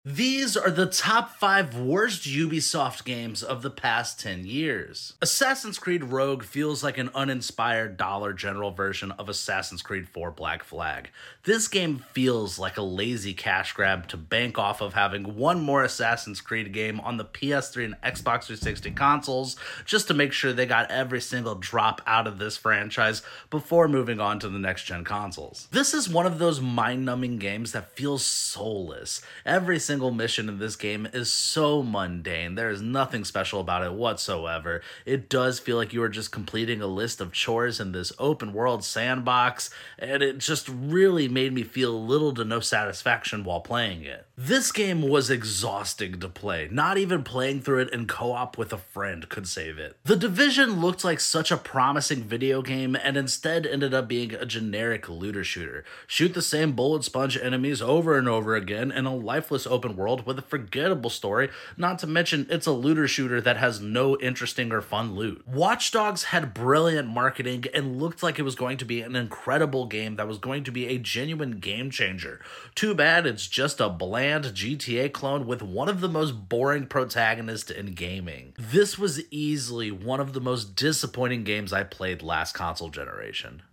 These are the top 5 worst Ubisoft games of the past 10 years. Assassin's Creed Rogue feels like an uninspired Dollar General version of Assassin's Creed 4 Black Flag. This game feels like a lazy cash grab to bank off of having one more Assassin's Creed game on the PS3 and Xbox 360 consoles, just to make sure they got every single drop out of this franchise before moving on to the next gen consoles. This is one of those mind-numbing games that feels soulless. Every single mission in this game is so mundane. There is nothing special about it whatsoever. It does feel like you are just completing a list of chores in this open world sandbox, and it just really made me feel little to no satisfaction while playing it. This game was exhausting to play. Not even playing through it in co-op with a friend could save it. The Division looked like such a promising video game and instead ended up being a generic looter shooter. Shoot the same bullet sponge enemies over and over again in a lifeless open world with a forgettable story, not to mention it's a looter shooter that has no interesting or fun loot. Watch Dogs had brilliant marketing and looked like it was going to be an incredible game that was going to be a genuine game changer. Too bad it's just a bland GTA clone with one of the most boring protagonists in gaming. This was easily one of the most disappointing games I played last console generation.